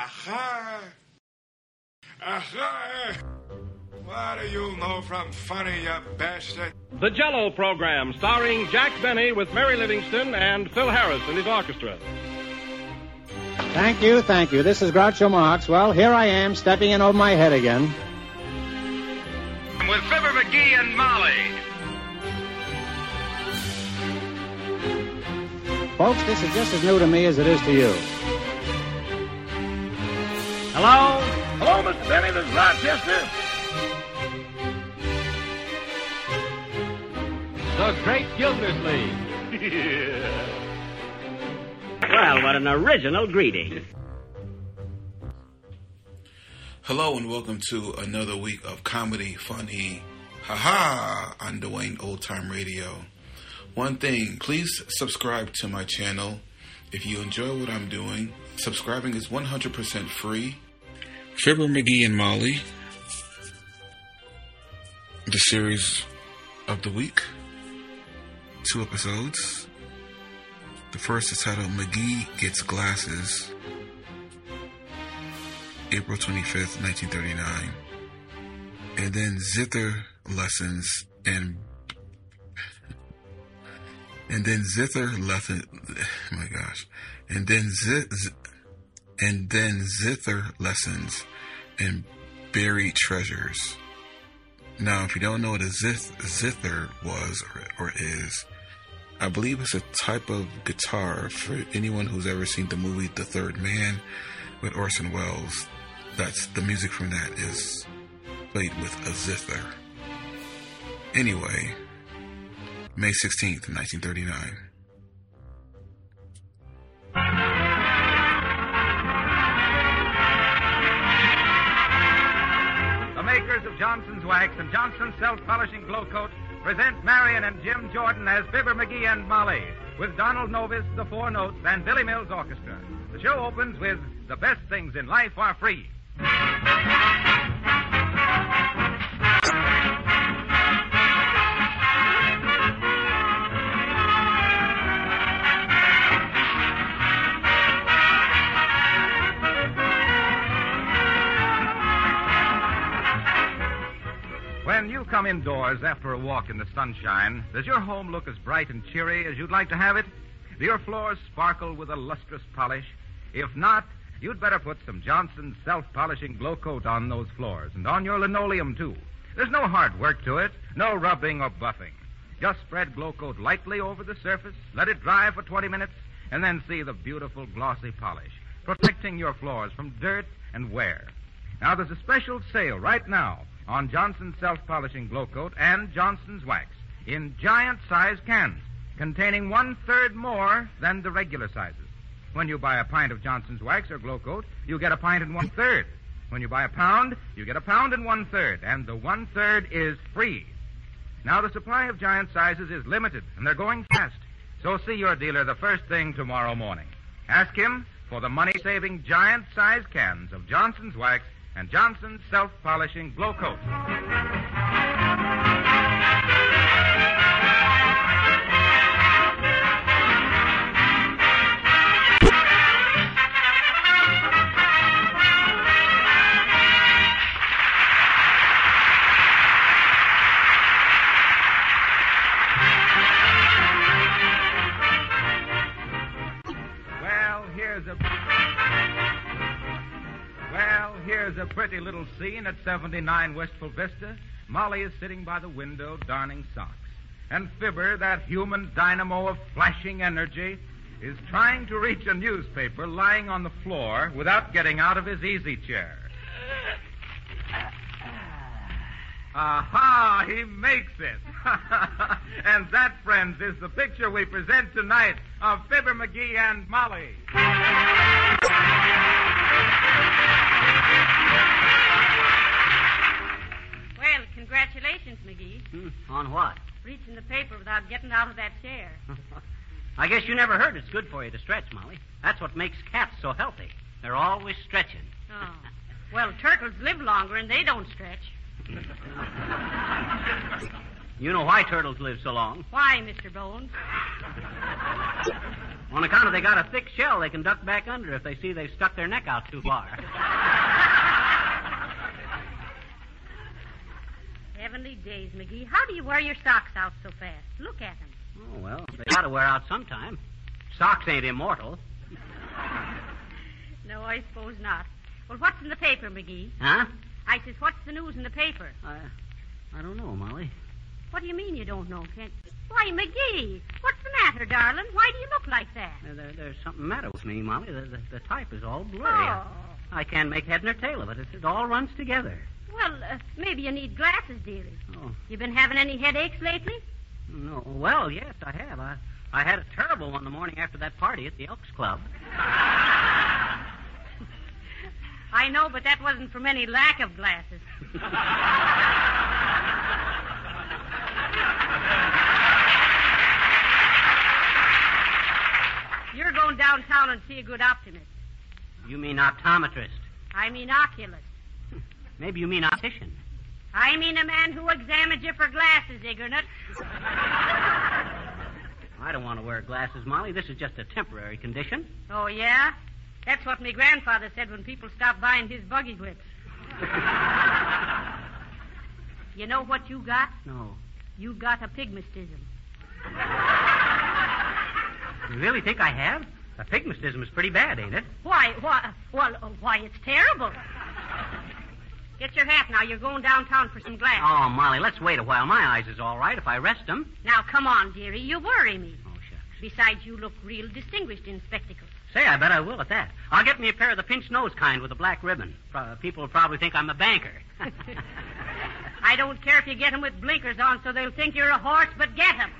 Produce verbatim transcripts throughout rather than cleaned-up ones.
Aha! Aha! What do you know from funny, you bastard? The Jell-O program, starring Jack Benny with Mary Livingston and Phil Harris and his orchestra. Thank you, thank you. This is Groucho Marx. Well, here I am, stepping in over my head again. With Fibber McGee and Molly. Folks, this is just as new to me as it is to you. Hello? Hello, Mister Benny, this is Rochester. The Great Gildersleeve. Yeah. Well, what an original greeting. Hello and welcome to another week of comedy, funny, haha, on Dwayne Old Time Radio. One thing, please subscribe to my channel. If you enjoy what I'm doing, subscribing is one hundred percent free. Fibber McGee and Molly, the series of the week, two episodes. The first is titled McGee Gets Glasses, April twenty-fifth, nineteen thirty-nine. And then Zither Lessons and and then Zither Lesson oh my gosh. And then Z, Z, and then Zither Lessons and Buried Treasures. Now, if you don't know what a zith, zither was or, or is, I believe it's a type of guitar. For anyone who's ever seen the movie The Third Man with Orson Welles, that's the music from that is played with a zither. Anyway, May sixteenth, nineteen thirty-nine. The makers of Johnson's Wax and Johnson's Self-Polishing Glow Coat present Marion and Jim Jordan as Fibber McGee and Molly, with Donald Novis, the Four Notes, and Billy Mills Orchestra. The show opens with The Best Things in Life Are Free. When you come indoors after a walk in the sunshine, does your home look as bright and cheery as you'd like to have it? Do your floors sparkle with a lustrous polish? If not, you'd better put some Johnson's Self-Polishing Glow Coat on those floors, and on your linoleum, too. There's no hard work to it, no rubbing or buffing. Just spread Glow Coat lightly over the surface, let it dry for twenty minutes, and then see the beautiful glossy polish, protecting your floors from dirt and wear. Now, there's a special sale right now on Johnson's Self-Polishing Glow Coat and Johnson's Wax in giant-sized cans containing one-third more than the regular sizes. When you buy a pint of Johnson's Wax or Glow Coat, you get a pint and one-third. When you buy a pound, you get a pound and one-third, and the one-third is free. Now, the supply of giant sizes is limited, and they're going fast. So see your dealer the first thing tomorrow morning. Ask him for the money-saving giant-sized cans of Johnson's Wax and Johnson's Self-Polishing Glow Coat. Well, here's a... Well, here's a pretty little scene at seventy-nine Wistful Vista. Molly is sitting by the window darning socks. And Fibber, that human dynamo of flashing energy, is trying to reach a newspaper lying on the floor without getting out of his easy chair. Aha, he makes it. And that, friends, is the picture we present tonight of Fibber McGee and Molly. Well, congratulations, McGee. Hmm, on what? Reaching the paper without getting out of that chair. I guess you never heard it's good for you to stretch, Molly. That's what makes cats so healthy. They're always stretching. Oh. Well, turtles live longer and they don't stretch. You know why turtles live so long? Why, Mister Bones? On account of they got a thick shell, they can duck back under if they see they've stuck their neck out too far. Heavenly days, McGee. How do you wear your socks out so fast? Look at them. Oh, well, they got to wear out sometime. Socks ain't immortal. No, I suppose not. Well, what's in the paper, McGee? Huh? I says, what's the news in the paper? I, I don't know, Molly. What do you mean you don't know, Kent? Why, McGee, what's the matter, darling? Why do you look like that? There, there, there's something the matter with me, Molly. The, the, the type is all blurry. Oh. I can't make head nor tail of it. It, it all runs together. Well, uh, maybe you need glasses, dearie. Oh. You been having any headaches lately? No. Well, yes, I have. I, I had a terrible one the morning after that party at the Elks Club. I know, but that wasn't from any lack of glasses. You're going downtown and see a good optimist. You mean optometrist? I mean oculist. Maybe you mean optician. I mean a man who examines you for glasses, Ignorant. I don't want to wear glasses, Molly. This is just a temporary condition. Oh, yeah? That's what my grandfather said when people stopped buying his buggy whips. You know what you got? No. You got a pygmastism. You really think I have? A pygmastism is pretty bad, ain't it? Why, why, well, uh, why, it's terrible. Get your hat now. You're going downtown for some glasses. Oh, Molly, let's wait a while. My eyes is all right if I rest them. Now, come on, dearie. You worry me. Oh, shucks. Besides, you look real distinguished in spectacles. Say, I bet I will at that. I'll get me a pair of the pinch nose kind with a black ribbon. Pro- people will probably think I'm a banker. I don't care if you get 'em with blinkers on so they'll think you're a horse, but get 'em.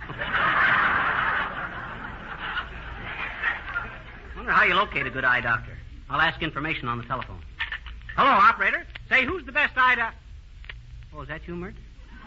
I wonder how you locate a good eye doctor. I'll ask information on the telephone. Hello, operator. Say, who's the best eye doctor? Oh, is that you, Mert?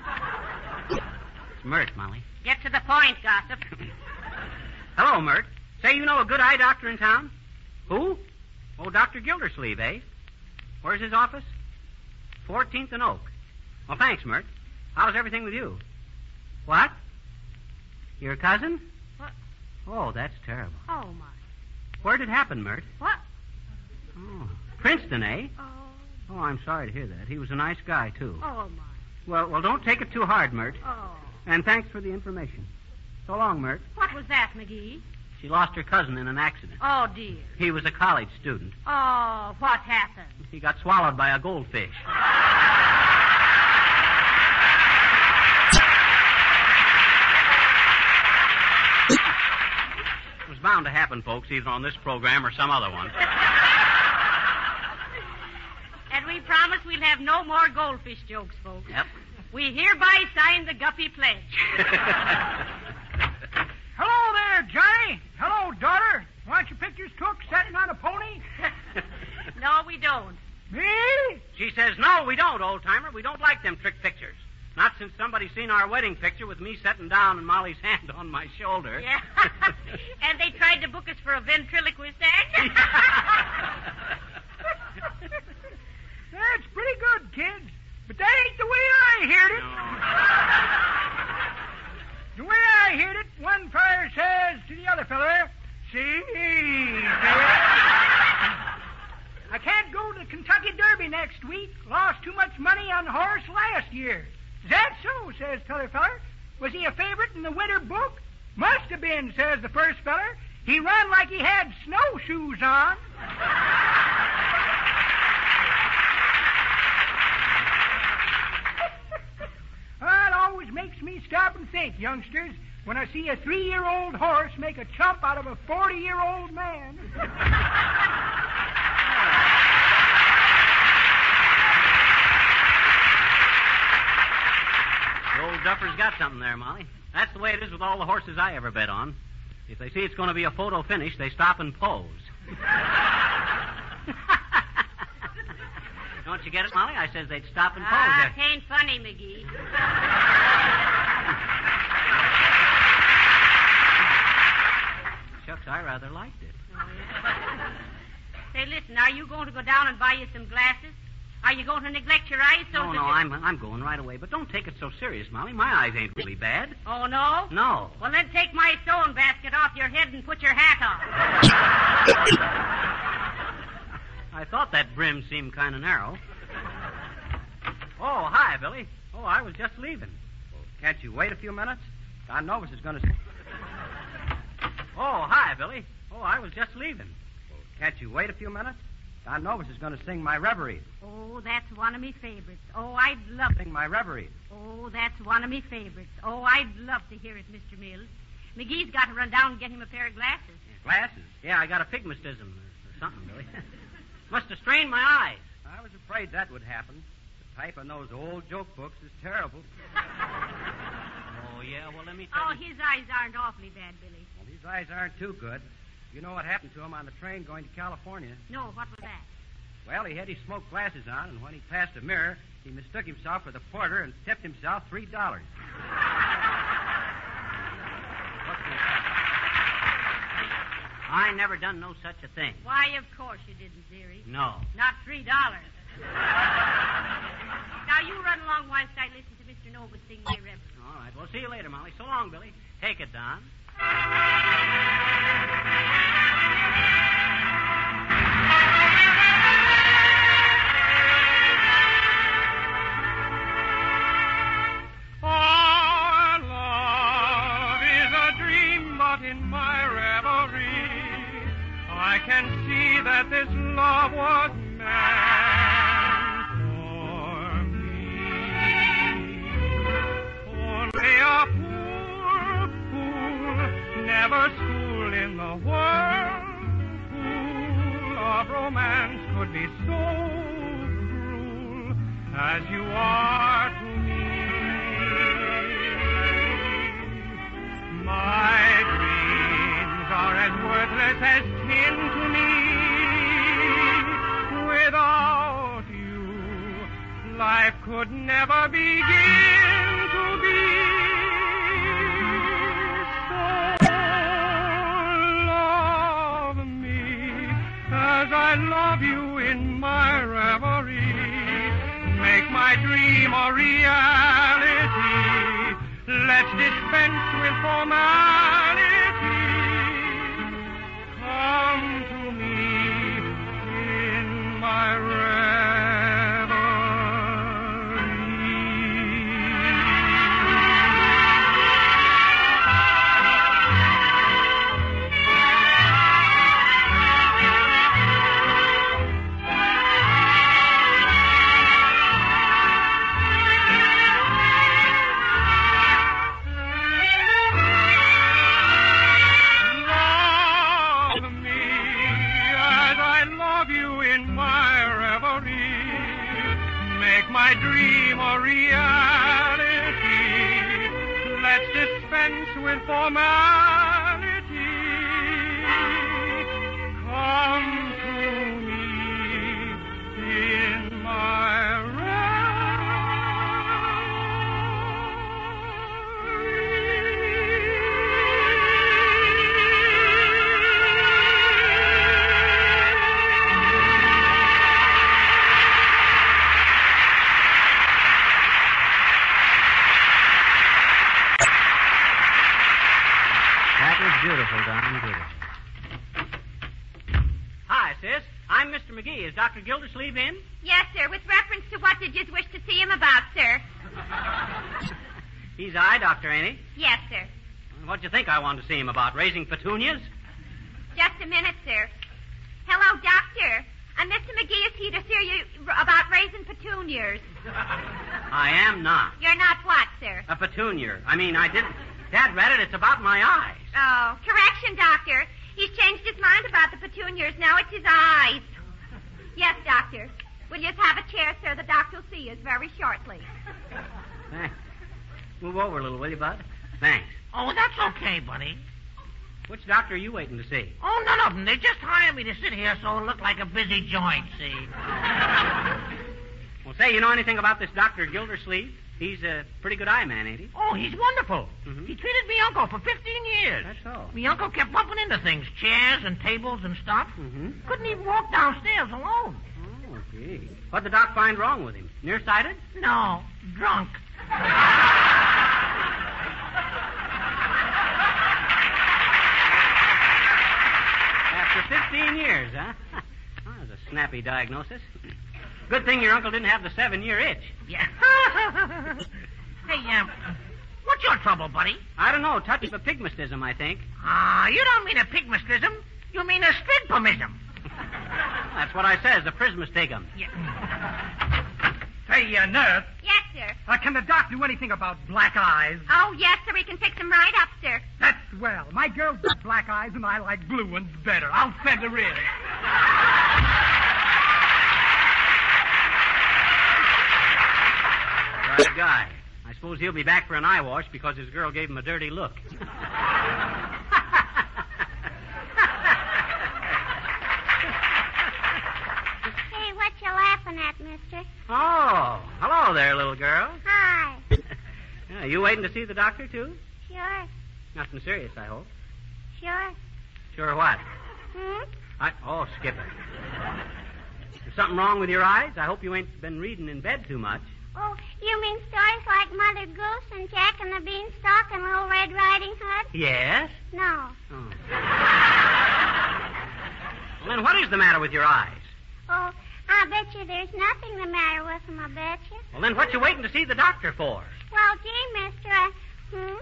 It's Mert, Molly. Get to the point, gossip. Hello, Mert. Say, you know a good eye doctor in town? Who? Oh, Doctor Gildersleeve, eh? Where's his office? fourteenth and Oak. Well, thanks, Mert. How's everything with you? What? Your cousin? What? Oh, that's terrible. Oh, my. Where did it happen, Mert? What? Oh, Princeton, eh? Oh. Oh, I'm sorry to hear that. He was a nice guy, too. Oh, my. Well, well, don't take it too hard, Mert. Oh. And thanks for the information. So long, Mert. What was that, McGee? She lost her cousin in an accident. Oh, dear. He was a college student. Oh, what happened? He got swallowed by a goldfish. It was bound to happen, folks, either on this program or some other one. And we promise we'll have no more goldfish jokes, folks. Yep. We hereby sign the Guppy Pledge. Hello there, Johnny. Hello, daughter. Want your pictures took sitting on a pony? No, we don't. Me? She says, no, we don't, old-timer. We don't like them trick pictures. Not since somebody's seen our wedding picture with me sitting down and Molly's hand on my shoulder. Yeah. And they tried to book us for a ventriloquist act. That's pretty good, kids. But that ain't the way I heard it. No. The way I heard it, one feller says to the other feller, see, feller, I can't go to the Kentucky Derby next week. Lost too much money on the horse last year. Is that so, says the other feller. Was he a favorite in the winter book? Must have been, says the first feller. He run like he had snowshoes on. Well, it always makes me stop and think, youngsters, when I see a three-year-old horse make a chump out of a forty-year-old man. The old duffer's got something there, Molly. That's the way it is with all the horses I ever bet on. If they see it's going to be a photo finish, they stop and pose. Don't you get it, Molly? I says they'd stop and pose. Ah, it ain't funny, McGee. Shucks, I rather liked it. Say, listen, are you going to go down and buy you some glasses? Are you going to neglect your eyes so No, that no, you- I'm I'm going right away. But don't take it so serious, Molly. My eyes ain't really bad. Oh, no? No. Well, then take my sewing basket off your head and put your hat on. I thought that brim seemed kind of narrow. Oh, hi, Billy. Oh, I was just leaving. Well, can't you wait a few minutes? Don Novus is going to... Oh, hi, Billy. Oh, I was just leaving. Well, can't you wait a few minutes? Don Novus is going to sing my reverie. Oh, that's one of me favorites. Oh, I'd love Sing my reverie. Oh, that's one of me favorites. Oh, I'd love to hear it, Mister Mills. McGee's got to run down and get him a pair of glasses. Glasses? Yeah, I got a pigmatism or, or something, Billy. Must have strained my eyes. I was afraid that would happen. The type in those old joke books is terrible. Oh, yeah, well, let me tell Oh, you... his eyes aren't awfully bad, Billy. Well, these eyes aren't too good. You know what happened to him on the train going to California? No, what was that? Well, he had his smoked glasses on, and when he passed a mirror, he mistook himself for the porter and tipped himself three dollars. I never done no such a thing. Why, of course you didn't, dearie. No. Not three dollars. Now, you run along whilst I listen to Mister Novus sing my reverie. All right, well, see you later, Molly. So long, Billy. Take it, Don. Our love is a dream, but in my reverie, I can see that this love was meant for me. Only a poor fool, never schooled in the world, fool of romance could be so cruel as you are to me. My dreams are as worthless as tin to me. Without you, life could never begin to be. So love me as I love you in my reverie. Make my dream a reality. Let's dispense with formality. Come to me in my my dream a reality. Let's dispense with formality. Come to me in my Beautiful, Don, beautiful. Hi, sis. I'm Mister McGee. Is Doctor Gildersleeve in? Yes, sir. With reference to what did you wish to see him about, sir? He's eye doctor, ain't he? Yes, sir. What'd you think I wanted to see him about? Raising petunias? Just a minute, sir. Hello, doctor. And Mister McGee is here to see you about raising petunias. I am not. You're not what, sir? A petunia. I mean, I didn't... Dad read it. It's about my eyes. Oh, correction, doctor. He's changed his mind about the petunias. Now it's his eyes. Yes, doctor. Will you have a chair, sir? The doctor will see us very shortly. Thanks. Move over a little, will you, Bud? Thanks. Oh, that's okay, buddy. Which doctor are you waiting to see? Oh, none of them. They just hired me to sit here so it'll look like a busy joint, see? Well, say, you know anything about this Doctor Gildersleeve? He's a pretty good eye man, ain't he? Oh, he's wonderful. Mm-hmm. He treated me uncle for fifteen years. That's so. Me uncle kept bumping into things, chairs and tables and stuff. Mm-hmm. Couldn't even walk downstairs alone. Oh, gee. What'd the doc find wrong with him? Nearsighted? No, drunk. After fifteen years, huh? Well, that's a snappy diagnosis. Good thing your uncle didn't have the seven-year itch. Yeah. Hey, um, what's your trouble, buddy? I don't know. Touch of pygmastism, I think. Ah, uh, you don't mean a pygmastism. You mean a strigpomism. That's what I says, a prismastigum. Yeah. Hey, uh, nurse, Yes, sir. uh, can the doc do anything about black eyes? Oh, yes, sir. We can fix them right up, sir. That's swell. My girl's got black eyes, and I like blue ones better. I'll send her in. Right guy. I suppose he'll be back for an eye wash because his girl gave him a dirty look. Hey, what you laughing at, mister? Oh, hello there, little girl. Hi. Yeah, you waiting to see the doctor, too? Sure. Nothing serious, I hope. Sure. Sure what? Hmm? I, oh, skip it. There's something wrong with your eyes? I hope you ain't been reading in bed too much. Oh, you mean stories like Mother Goose and Jack and the Beanstalk and Little Red Riding Hood? Yes? No. Oh. Well, then what is the matter with your eyes? Oh, I bet you there's nothing the matter with them, I bet you. Well, then what you waiting to see the doctor for? Well, gee, mister, I... Hmm?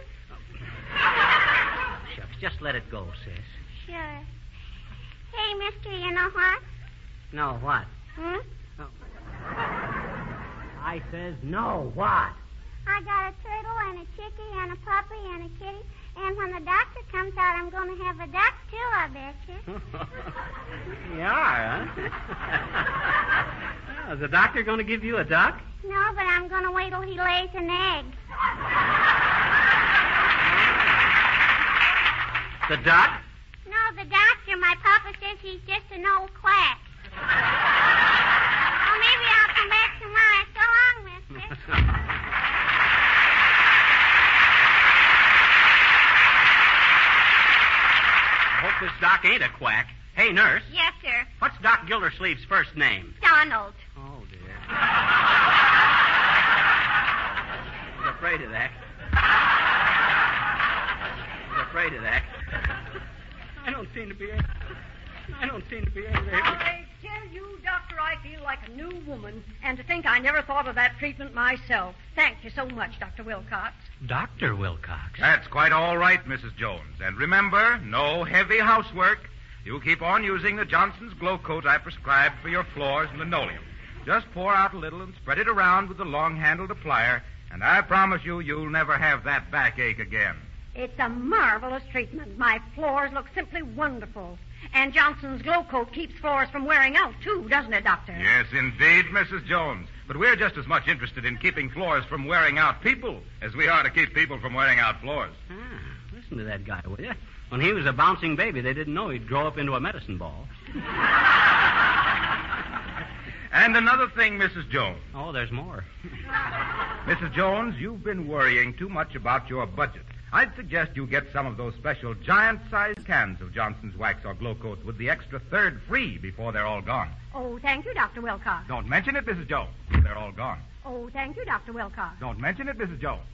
Shucks, just let it go, sis. Sure. Hey, mister, you know what? No, what? Hmm? Oh. I says no, what? I got a turtle and a chickie and a puppy and a kitty. And when the doctor comes out, I'm going to have a duck, too, I bet you. You are, huh? Oh, is the doctor going to give you a duck? No, but I'm going to wait till he lays an egg. The duck? No, the doctor. My papa says he's just an old quack. Well, maybe I'll come back tomorrow. So long, mister. I hope this doc ain't a quack. Hey, nurse. Yes, sir. What's Doc Gildersleeve's first name? Donald. Oh, dear. I was afraid of that. I was afraid of that. I don't seem to be able... I don't seem to be able to... I tell you, Doctor, I feel like a new woman. And to think I never thought of that treatment myself. Thank you so much, Doctor Wilcox. Doctor Wilcox? That's quite all right, Missus Jones. And remember, no heavy housework. You keep on using the Johnson's Glow Coat I prescribed for your floors and linoleum. Just pour out a little and spread it around with the long-handled applier, and I promise you, you'll never have that backache again. It's a marvelous treatment. My floors look simply wonderful. And Johnson's Glow Coat keeps floors from wearing out, too, doesn't it, Doctor? Yes, indeed, Missus Jones. But we're just as much interested in keeping floors from wearing out people as we are to keep people from wearing out floors. Ah, listen to that guy, will you? When he was a bouncing baby, they didn't know he'd grow up into a medicine ball. And another thing, Missus Jones. Oh, there's more. Missus Jones, you've been worrying too much about your budget. I'd suggest you get some of those special giant-sized cans of Johnson's Wax or Glow Coat with the extra third free before they're all gone. Oh, thank you, Doctor Wilcox. Don't mention it, Missus Jones. They're all gone. Oh, thank you, Doctor Wilcox. Don't mention it, Missus Jones.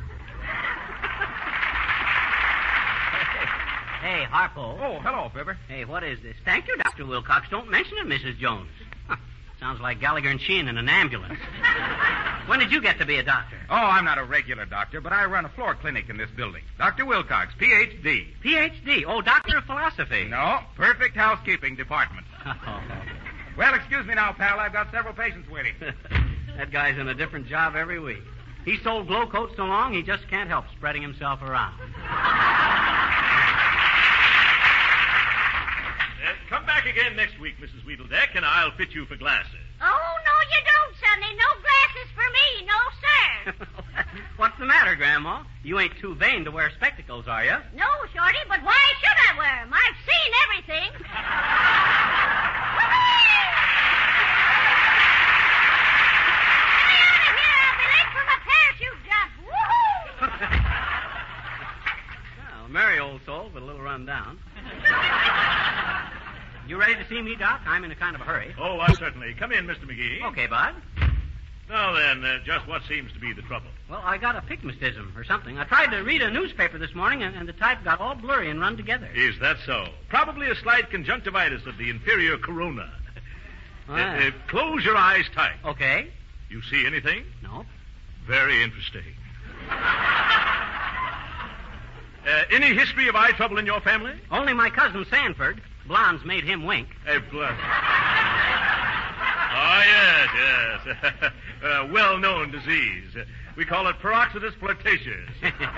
Hey, Harpo. Oh, hello, Fibber. Hey, what is this? Thank you, Doctor Wilcox. Don't mention it, Missus Jones. Huh. Sounds like Gallagher and Sheehan in an ambulance. When did you get to be a doctor? Oh, I'm not a regular doctor, but I run a floor clinic in this building. Doctor Wilcox, P H D P H D? Oh, Doctor of Philosophy. No, perfect housekeeping department. Oh. Well, excuse me now, pal. I've got several patients waiting. That guy's in a different job every week. He sold Glow Coat so long, he just can't help spreading himself around. Uh, come back again next week, Missus Weedledeck, and I'll fit you for glasses. Oh, no, you don't, Sonny. No glasses for me. No, sir. What's the matter, Grandma? You ain't too vain to wear spectacles, are you? No, Shorty, but why should I wear them? I've seen everything. Get out of here. I'll be late for my parachute jump. Woohoo! Well, merry old soul, but a little run down. You ready to see me, Doc? I'm in a kind of a hurry. Oh, I certainly. Come in, Mister McGee. Okay, Bud. Now then, uh, just what seems to be the trouble? Well, I got a pigmatism or something. I tried to read a newspaper this morning, and, and the type got all blurry and run together. Is that so? Probably a slight conjunctivitis of the inferior corona. Ah. uh, uh, close your eyes tight. Okay. You see anything? No. Very interesting. Uh, any history of eye trouble in your family? Only my cousin Sanford. Blondes made him wink. A blonde. Oh, yes, yes. uh, well-known disease. We call it peroxidus flirtatius.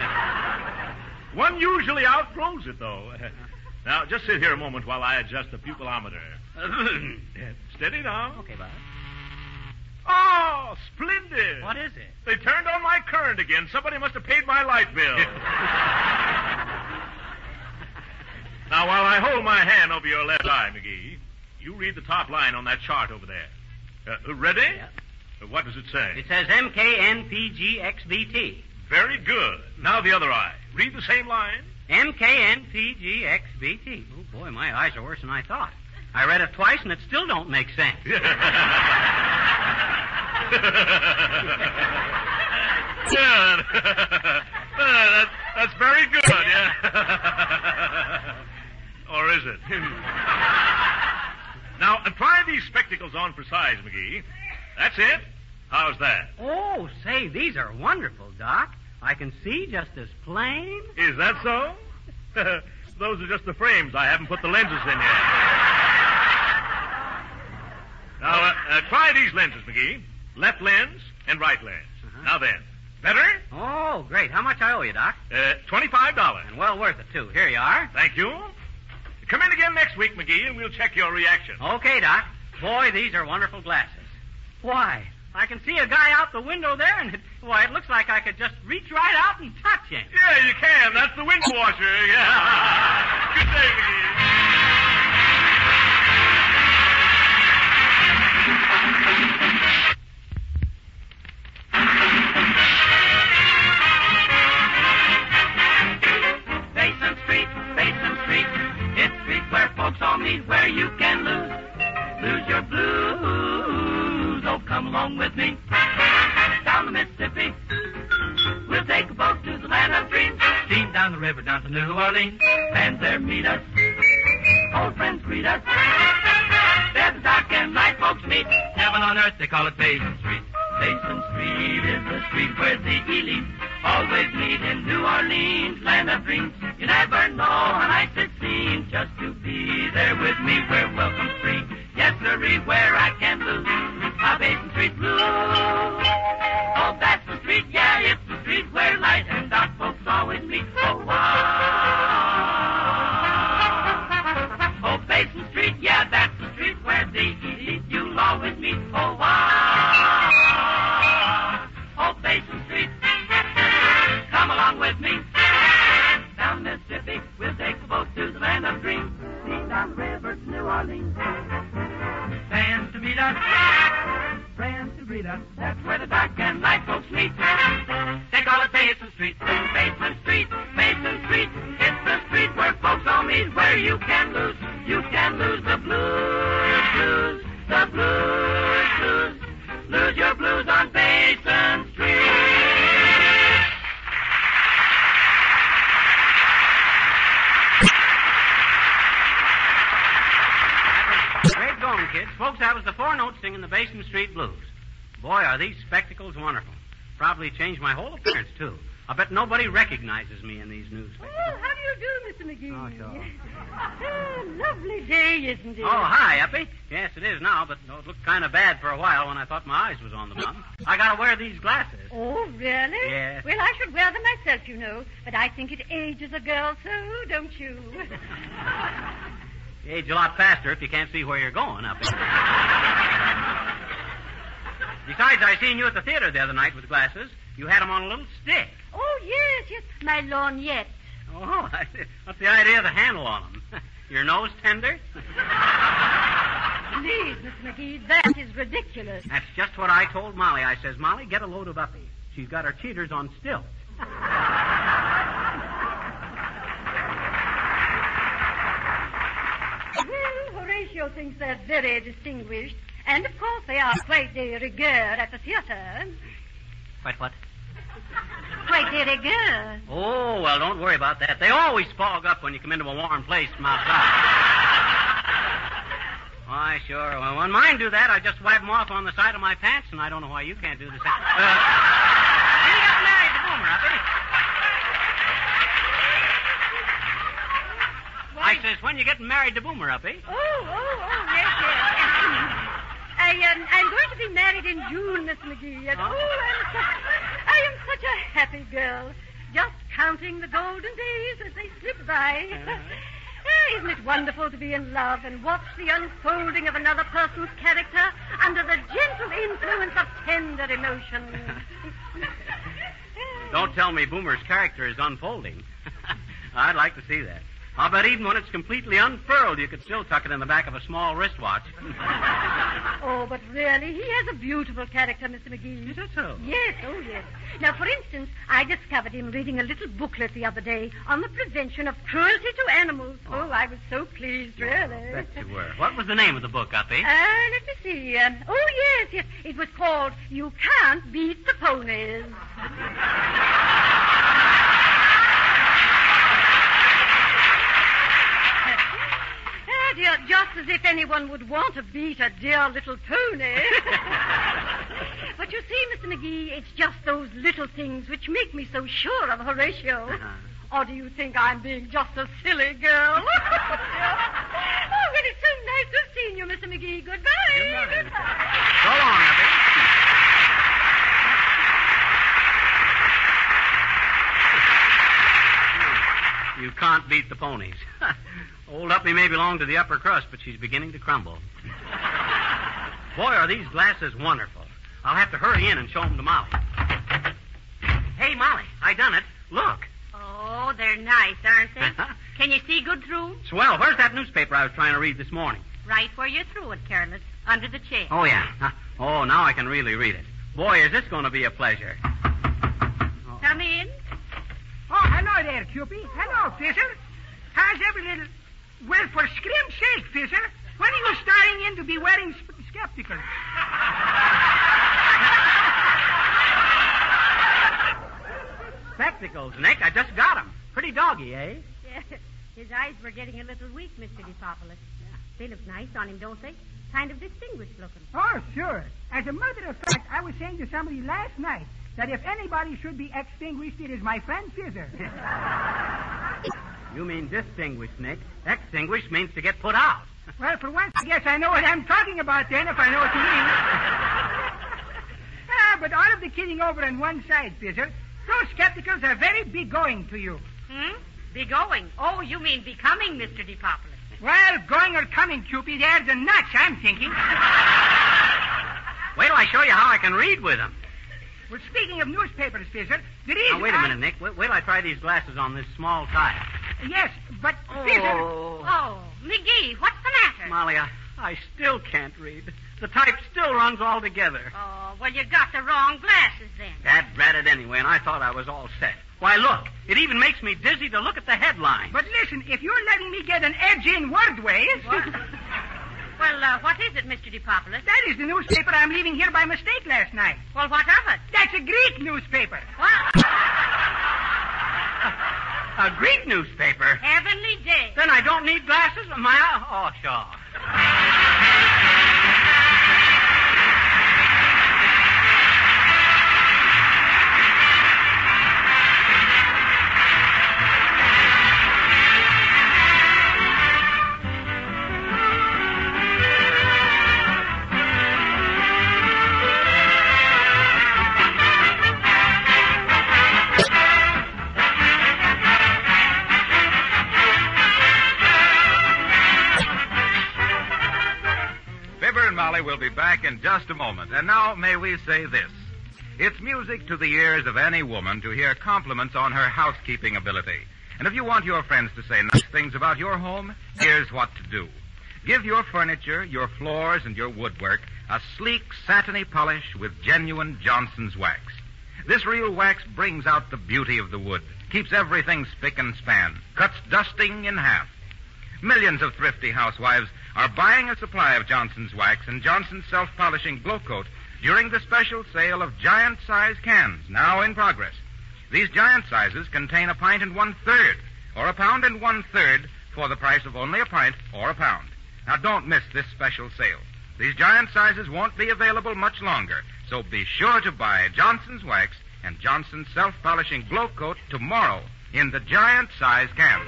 One usually outgrows it, though. Now, just sit here a moment while I adjust the pupillometer. Steady now. Okay, Bob. Oh, splendid. What is it? They turned on my current again. Somebody must have paid my light bill. Now, while I hold my hand over your left eye, McGee, you read the top line on that chart over there. Uh, ready? Yeah. Uh, what does it say? It says M K N P G X B T. Very good. Now the other eye. Read the same line. M K N P G X B T. Oh, boy, my eyes are worse than I thought. I read it twice, and it still don't make sense. Yeah, that, that's very good, yeah. Or is it? Now, try these spectacles on for size, McGee. That's it. How's that? Oh, say, these are wonderful, Doc. I can see just as plain. Is that so? Those are just the frames. I haven't put the lenses in yet. Now, uh, uh, try these lenses, McGee. Left lens and right lens. Uh-huh. Now then. Better? Oh, great. How much I owe you, Doc? Uh, twenty-five dollars. And well worth it, too. Here you are. Thank you. Come in again next week, McGee, and we'll check your reaction. Okay, Doc. Boy, these are wonderful glasses. Why, I can see a guy out the window there, and it, why, it looks like I could just reach right out and touch him. Yeah, you can. That's the wind washer. Yeah. Good day, McGee. Basin Street, Basin Street. It's street where folks all meet, where you can lose, lose your blues. Oh, come along with me down the Mississippi. We'll take a boat to the land of dreams, steam down the river down to New Orleans, and there meet us. Old friends greet us. There the dark and light folks meet. Heaven on earth, they call it Basin Street. Basin Street is the street where the elite always meet in New Orleans, land of dreams. You never know how nice it seems just to be there with me where welcome's free. Yes, sirree, where I can lose my Basin Street blues. Oh, that's the street, yeah, it's the street where light and dark folks always meet. Oh, wow. Oh, Basin Street, yeah, that's the street where the elite you'll always meet. Oh, wow. Oh, Basin Street, come along with me. Down Mississippi, we'll take a boat to the land of dreams. See down the river to New Orleans. Fans to meet us, friends to greet us. That's where the dark and light folks meet. They call it Basin Street, Basin Street, Basin Street. It's the street where folks all meet, where you can lose, you can lose the blues, blues, the blues, blues. Lose your blues on Basin Street. Great going, kids. Folks, that was the four notes singing the Basin Street Blues. Boy, are these spectacles wonderful. Probably changed my whole appearance, too. I bet nobody recognizes me in these news spectacles. Oh, how do you do, Mister McGee? Oh, sure. Oh, lovely day, isn't it? Oh, hi, Uppy. Yes, it is now, but no, it looked kind of bad for a while when I thought my eyes was on the bum. I gotta wear these glasses. Oh, really? Yes. Well, I should wear them myself, you know. But I think it ages a girl so, don't you? You age a lot faster if you can't see where you're going, Uppy. Besides, I seen you at the theater the other night with glasses. You had them on a little stick. Oh, yes, yes. My lorgnette. Oh, what's the idea of the handle on them? Your nose tender? Please, Miss McGee, that is ridiculous. That's just what I told Molly. I says, Molly, get a load of Uppy. She's got her cheaters on stilts. Well, Horatio, Horatio thinks they're very distinguished. And, of course, they are quite de rigueur at the theater. Quite what? Quite de rigueur. Oh, well, don't worry about that. They always fog up when you come into a warm place from outside. Why, sure. Well, when mine do that, I just wipe them off on the side of my pants, and I don't know why you can't do the same. Uh, when you got married to Boomer, Uppy? I says, when you getting married to Boomer, Uppy? Oh, oh, oh, yes, yes. I, um, I'm going to be married in June, Miss McGee. And, oh, I'm such, I am such a happy girl. Just counting the golden days as they slip by. Uh-huh. Oh, isn't it wonderful to be in love and watch the unfolding of another person's character under the gentle influence of tender emotion? Don't tell me Boomer's character is unfolding. I'd like to see that. I'll bet even when it's completely unfurled, you could still tuck it in the back of a small wristwatch. Oh, but really, he has a beautiful character, Mister McGee. Is that so? Yes, oh, yes. Now, for instance, I discovered him reading a little booklet the other day on the prevention of cruelty to animals. Oh, oh I was so pleased, really. Bet you were. What was the name of the book, Uppy? Uh, let me see. Um, oh, yes, yes. It was called You Can't Beat the Ponies. Dear, just as if anyone would want to beat a dear little pony. But you see, Mister McGee, it's just those little things which make me so sure of Horatio. Uh-huh. Or do you think I'm being just a silly girl? Oh, well, it's so nice to have seen you, Mister McGee. Goodbye. Goodbye. Goodbye. So long, Uppy. You can't beat the ponies. Old Uppy may belong to the upper crust, but she's beginning to crumble. Boy, are these glasses wonderful. I'll have to hurry in and show them to Molly. Hey, Molly, I done it. Look. Oh, they're nice, aren't they? Can you see good through? Swell. Where's that newspaper I was trying to read this morning? Right where you threw it, careless. Under the chair. Oh, yeah. Oh, now I can really read it. Boy, is this going to be a pleasure. Oh. Come in. Oh, hello there, Cupid. Hello, Fisher. How's every little... Well, for scrim's sake, Fisher, when are you starting in to be wearing sp- spectacles? Spectacles, Nick. I just got them. Pretty doggy, eh? Yeah. His eyes were getting a little weak, Mister DePopulis. Yeah. They look nice on him, don't they? Kind of distinguished looking. Oh, sure. As a matter of fact, I was saying to somebody last night that if anybody should be extinguished, it is my friend Fisher. You mean distinguished, Nick. Extinguished means to get put out. Well, for once, I guess I know what I'm talking about then, if I know what you mean. Ah, but all of the kidding over on one side, Fisher, those skepticals are very big-going to you. Hmm? Be-going? Oh, you mean becoming, Mister DePopulis. Well, going or coming, Cupid, there's the nuts, I'm thinking. Wait till I show you how I can read with them. Well, speaking of newspapers, Fisher, there is... Now, wait a minute, Nick. Wait, wait till I try these glasses on this small tile. Yes, but, oh. Fisher... Oh, McGee, what's the matter? Molly, I, I still can't read. The type still runs all together. Oh, well, you got the wrong glasses then. That ratted anyway, and I thought I was all set. Why, look, it even makes me dizzy to look at the headline. But listen, if you're letting me get an edge in wordways... What? Well, uh, what is it, Mister DePopulis? That is the newspaper I'm leaving here by mistake last night. Well, what of it? That's a Greek newspaper. What? A Greek newspaper? Heavenly day. Then I don't need glasses? My, oh, sure. We'll be back in just a moment. And now, may we say this. It's music to the ears of any woman to hear compliments on her housekeeping ability. And if you want your friends to say nice things about your home, here's what to do. Give your furniture, your floors, and your woodwork a sleek, satiny polish with genuine Johnson's wax. This real wax brings out the beauty of the wood, keeps everything spick and span, cuts dusting in half. Millions of thrifty housewives are buying a supply of Johnson's Wax and Johnson's Self-Polishing Glow Coat during the special sale of giant-size cans, now in progress. These giant sizes contain a pint and one-third, or a pound and one-third, for the price of only a pint or a pound. Now, don't miss this special sale. These giant sizes won't be available much longer, so be sure to buy Johnson's Wax and Johnson's Self-Polishing Glow Coat tomorrow in the giant size can.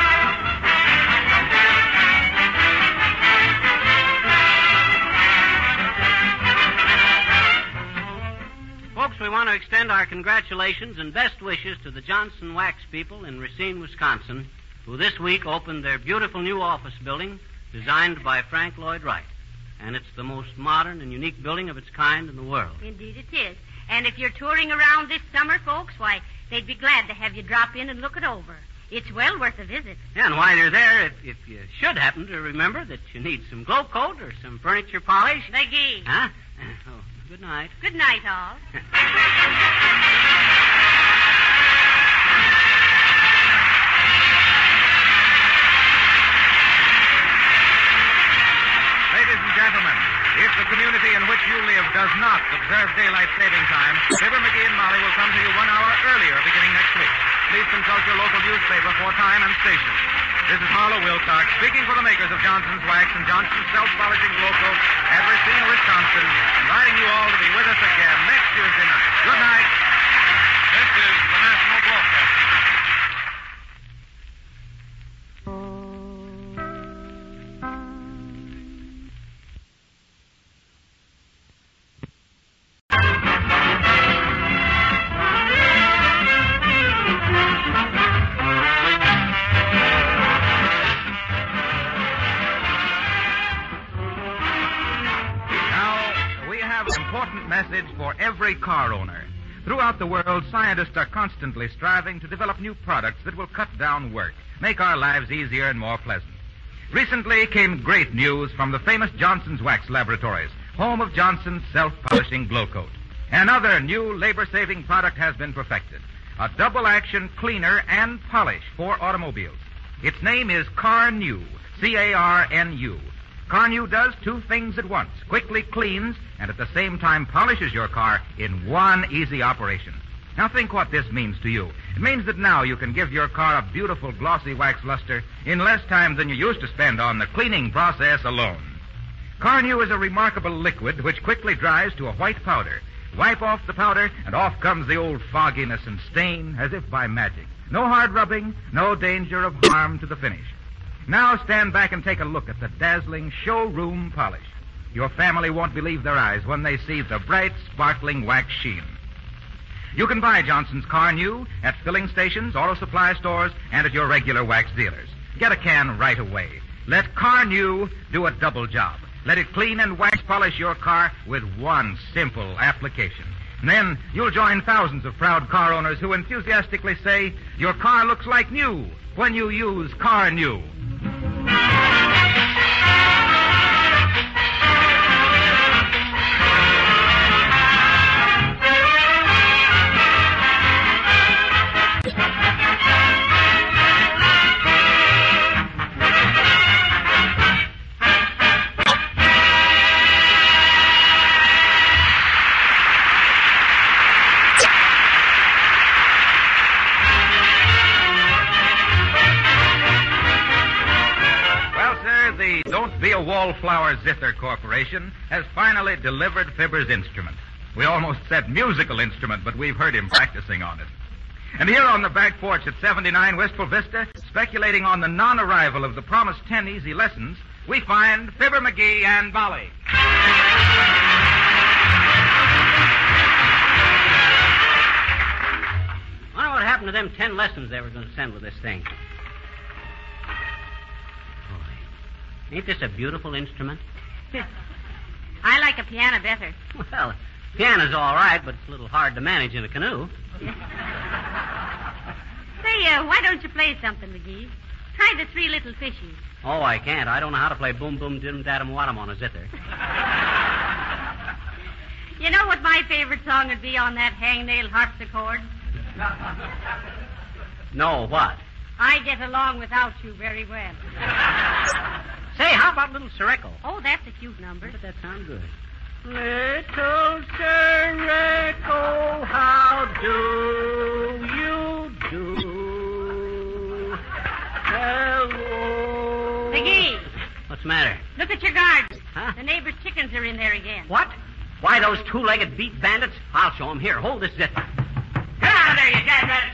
Folks, we want to extend our congratulations and best wishes to the Johnson Wax people in Racine, Wisconsin, who this week opened their beautiful new office building designed by Frank Lloyd Wright. And it's the most modern and unique building of its kind in the world. Indeed it is. And if you're touring around this summer, folks, why, they'd be glad to have you drop in and look it over. It's well worth a visit. Yeah, and while you're there, if, if you should happen to remember that you need some glow coat or some furniture polish... McGee. Huh? Oh, good night. Good night, all. Ladies and gentlemen, if the community in which you live does not observe daylight saving time, Fibber, McGee, and Molly will come to you one hour earlier beginning next week. Please consult your local newspaper for time and station. This is Harlow Wilcox speaking for the makers of Johnson's Wax and Johnson's Self-Polishing Glow Coat at Racine, Wisconsin, inviting you all to be with us again next Tuesday night. Good night. This is the National Broadcasting Company. Message for every car owner. Throughout the world, scientists are constantly striving to develop new products that will cut down work, make our lives easier and more pleasant. Recently came great news from the famous Johnson's Wax Laboratories, home of Johnson's Self-Polishing Glow Coat. Another new labor-saving product has been perfected, a double-action cleaner and polish for automobiles. Its name is Car-New, C A R N U. Car-New does two things at once, quickly cleans and at the same time polishes your car in one easy operation. Now think what this means to you. It means that now you can give your car a beautiful glossy wax luster in less time than you used to spend on the cleaning process alone. Car-New is a remarkable liquid which quickly dries to a white powder. Wipe off the powder and off comes the old fogginess and stain as if by magic. No hard rubbing, no danger of harm to the finish. Now stand back and take a look at the dazzling showroom polish. Your family won't believe their eyes when they see the bright, sparkling wax sheen. You can buy Johnson's Car-New at filling stations, auto supply stores, and at your regular wax dealers. Get a can right away. Let Car-New do a double job. Let it clean and wax polish your car with one simple application. And then you'll join thousands of proud car owners who enthusiastically say your car looks like new when you use Car-New. Be a Wallflower Zither Corporation has finally delivered Fibber's instrument. We almost said musical instrument, but we've heard him practicing on it. And here on the back porch at seventy-nine Wistful Vista, speculating on the non-arrival of the promised ten easy lessons, we find Fibber, McGee, and Molly. I wonder what happened to them ten lessons they were going to send with this thing. Ain't this a beautiful instrument? I like a piano better. Well, piano's all right, but it's a little hard to manage in a canoe. Say, uh, why don't you play something, McGee? Try the Three Little Fishies. Oh, I can't. I don't know how to play boom, boom, dim, datum, wadum on a zither. You know what my favorite song would be on that hangnail harpsichord? No, what? I get along without you very well. Say, how about Little Sirocco? Oh, that's a cute number. But that sounds good. Little Sirocco, how do you do? Hello. McGee. What's the matter? Look at your garden. Huh? The neighbor's chickens are in there again. What? Why, those two-legged beat bandits? I'll show them. Here, hold this zither. Get out of there, you dead rats.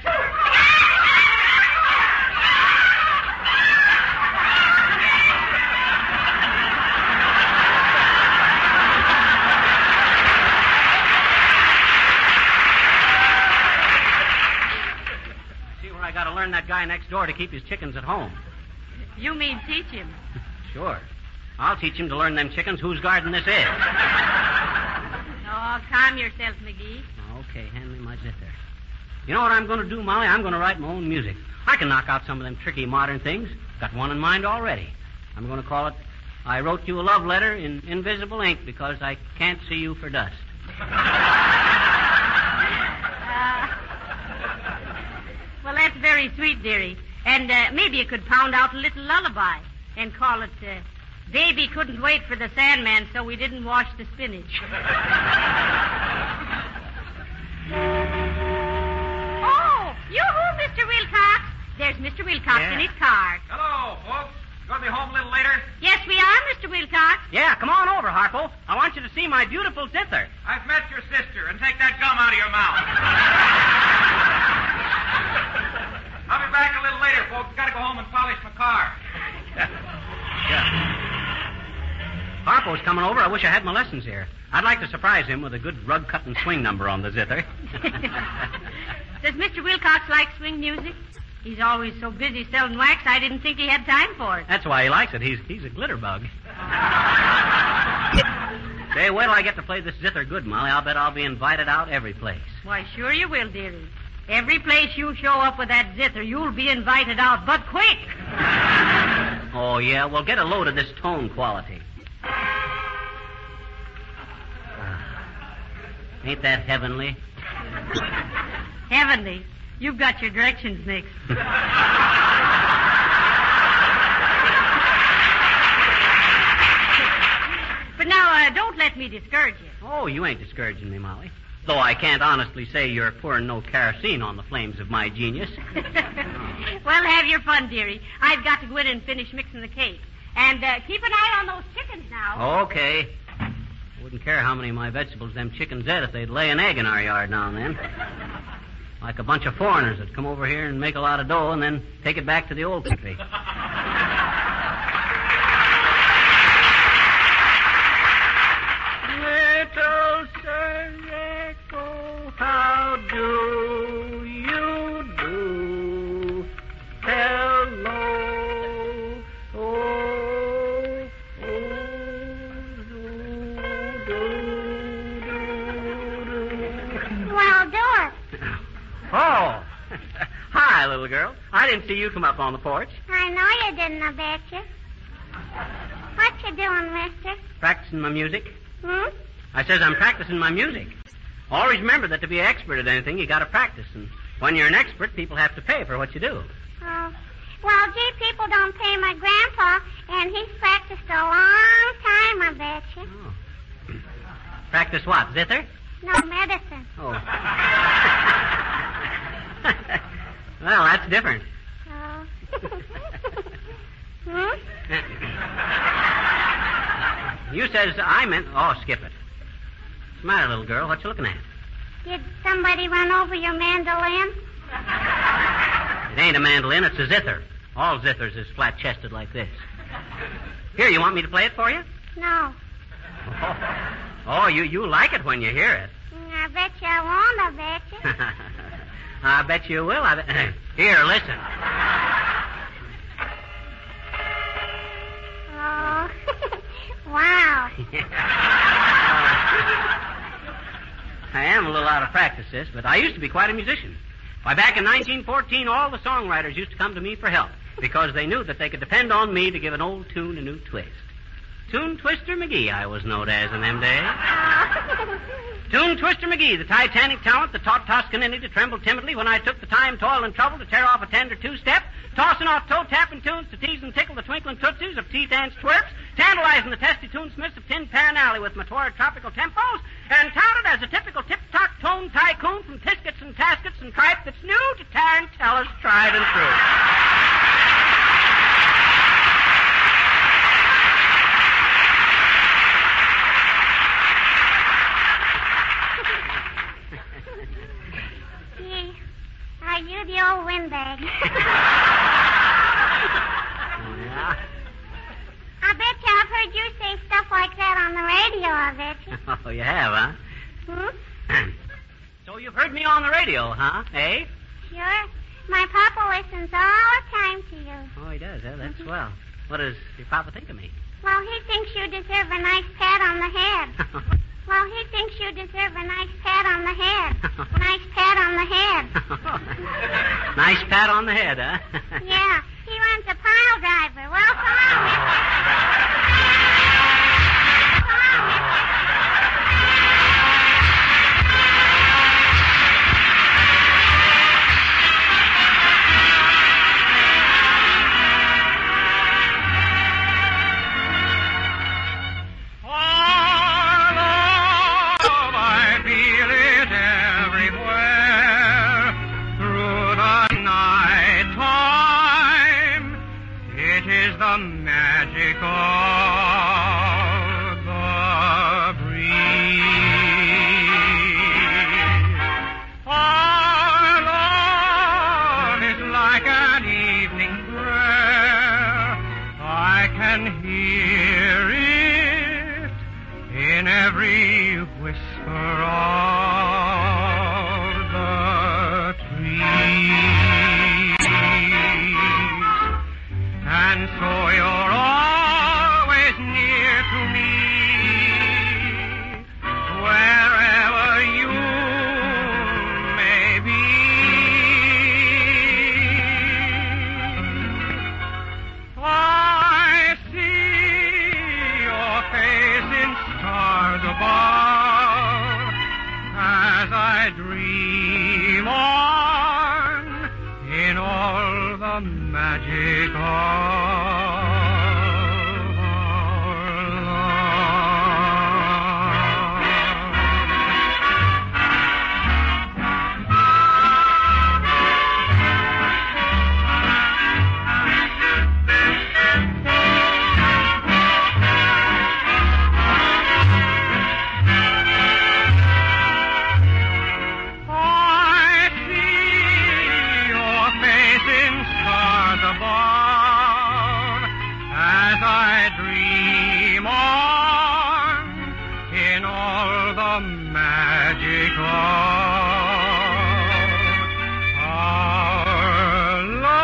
See where I got to learn that guy next door to keep his chickens at home. You mean teach him? Sure. I'll teach him to learn them chickens whose garden this is. Oh, calm yourself, McGee. Okay, hand me my zither. You know what I'm going to do, Molly? I'm going to write my own music. I can knock out some of them tricky modern things. Got one in mind already. I'm going to call it, I Wrote You a Love Letter in Invisible Ink because I can't see you for dust. Uh, well, that's very sweet, dearie. And uh, maybe you could pound out a little lullaby and call it, uh, Baby Couldn't Wait for the Sandman, so we didn't wash the spinach. Oh, yoo-hoo, Mister Wilcox. There's Mister Wilcox Yeah. in his car. Hello, folks. Going to be home a little later? Yes, we are, Mister Wilcox. Yeah, come on over, Harpo. I want you to see my beautiful zither. I've met your sister, and take that gum out of your mouth. I'll be back a little later, folks. Got to go home and polish my car. Yeah. Harpo's coming over. I wish I had my lessons here. I'd like to surprise him with a good rug cut and swing number on the zither. Does Mister Wilcox like swing music? He's always so busy selling wax, I didn't think he had time for it. That's why he likes it. He's he's a glitter bug. Say, wait till I get to play this zither good, Molly. I'll bet I'll be invited out every place. Why, sure you will, dearie. Every place you show up with that zither, you'll be invited out, but quick. Oh, yeah? Well, get a load of this tone quality. Ain't that heavenly? Heavenly. You've got your directions mixed. But now, uh, don't let me discourage you. Oh, you ain't discouraging me, Molly. Though I can't honestly say you're pouring no kerosene on the flames of my genius. Well, have your fun, dearie. I've got to go in and finish mixing the cake. And uh, keep an eye on those chickens now. Okay. Wouldn't care how many of my vegetables them chickens ate if they'd lay an egg in our yard now and then. Like a bunch of foreigners that come over here and make a lot of dough and then take it back to the old country. Little Sirocco, how do you do? Hello. Oh, oh, do, do, do, do. Well, do it. Oh. Hi, little girl. I didn't see you come up on the porch. I know you didn't, I bet you. What you doing, mister? Practicing my music. Hmm? I says I'm practicing my music. Always remember that to be an expert at anything, you got to practice. And when you're an expert, people have to pay for what you do. Oh. Well, gee, people don't pay my grandpa, and he's practiced a long time, I bet you. Oh. Practice what, zither? No medicine. Oh. Well, that's different. Oh. Hmm? You says I meant... Oh, skip it. What's the matter, little girl? What you looking at? Did somebody run over your mandolin? It ain't a mandolin, it's a zither. All zithers is flat-chested like this. Here, you want me to play it for you? No. Oh, oh you, you like it when you hear it. I bet you I won't, I bet you. I bet you will. I bet... Here, listen. Oh. Wow. I am a little out of practice, sis, but I used to be quite a musician. Why, back in nineteen fourteen, all the songwriters used to come to me for help because they knew that they could depend on me to give an old tune a new twist. Tune Twister McGee, I was known as in them days. Oh. Tune am Twister McGee, the Titanic talent that taught Toscanini to tremble timidly when I took the time, toil, and trouble to tear off a tender two-step, tossing off toe-tapping tunes to tease and tickle the twinkling tootsies of teeth and twerps, tantalizing the testy tunesmiths of Tin Pan Alley with my torrid tropical tempos, and touted as a typical tip-top tone tycoon from Tiskets and Taskets and tripe that's new to tarantellas tried and true. Are you the old windbag? Yeah. I bet you I've heard you say stuff like that on the radio, I bet you. Oh, you have, huh? Hmm? So you've heard me on the radio, huh? Eh? Sure. My papa listens all the time to you. Oh, he does, huh? That's swell. What does your papa think of me? Well, he thinks you deserve a nice pat on the head. Well, he thinks you deserve a nice pat on the head. Nice pat on the head. Nice pat on the head, huh? Yeah, he runs a pile driver. Well, come on, mister. Come on, the magic of the breeze. Our love is like an evening prayer. I can hear it in every whisper of the trees. And so you're always near to me, wherever you may be. I see your face in stars above as I dream on in all the magic of our I see your face in stars above as I dream on in all the magic of our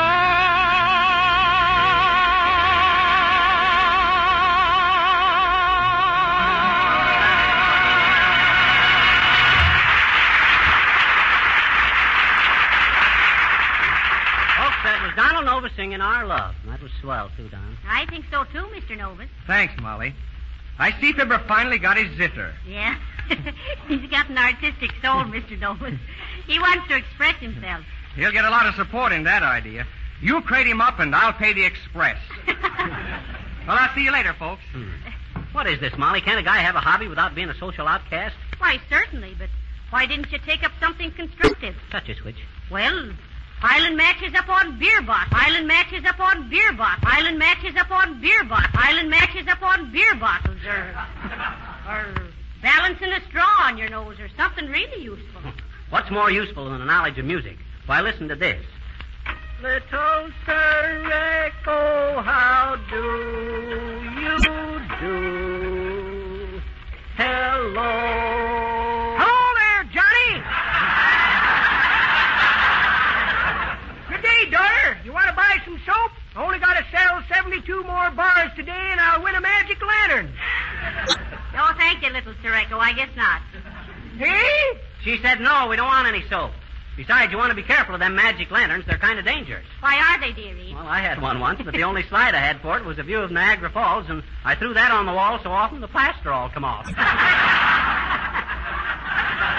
Folks, that was Donald Novus singing Our Love. That was swell, too, Don. I think so, too, Mister Novus. Thanks, Molly. I see Fibber finally got his zither. Yeah. He's got an artistic soul, Mister Novus. He wants to express himself. He'll get a lot of support in that idea. You crate him up and I'll pay the express. Well, I'll see you later, folks. Hmm. What is this, Molly? Can't a guy have a hobby without being a social outcast? Why, certainly, but why didn't you take up something constructive? Such as which? Well, island matches up on beer bottles. Island matches up on beer bottles. Island matches up on beer bottles. Island matches up on beer bottles. Or, or balancing a straw on your nose or something really useful. What's more useful than a knowledge of music? Why, listen to this. Little Sir Echo, how do you do? Hello. Hello there, Johnny. Good day, daughter. You want to buy some soap? I only got to sell seventy-two more bars today, and I'll win a magic lantern. No, thank you, little Sir Echo. I guess not. Hey? She said, no, we don't want any soap. Besides, you want to be careful of them magic lanterns. They're kind of dangerous. Why are they, dearie? Well, I had one once, but the only slide I had for it was a view of Niagara Falls, and I threw that on the wall so often the plaster all come off.